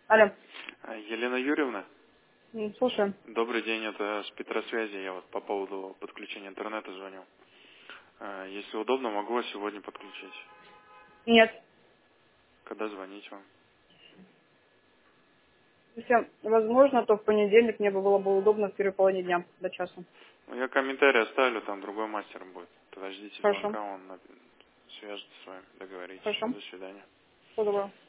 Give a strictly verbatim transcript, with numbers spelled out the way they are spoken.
Алло. Елена Юрьевна, М, Слушаю. добрый день, это с Петросвязи, я вот по поводу подключения интернета звоню. А, Если удобно, могу вас сегодня подключить. Нет. Когда звонить вам? Если возможно, то в понедельник мне бы было бы удобно в первой половине дня до часа. Ну, я комментарий оставлю, там другой мастер будет. Подождите Хорошо. звонка, он на- свяжется с вами, договоритесь. Хорошо. До свидания. Всего доброго.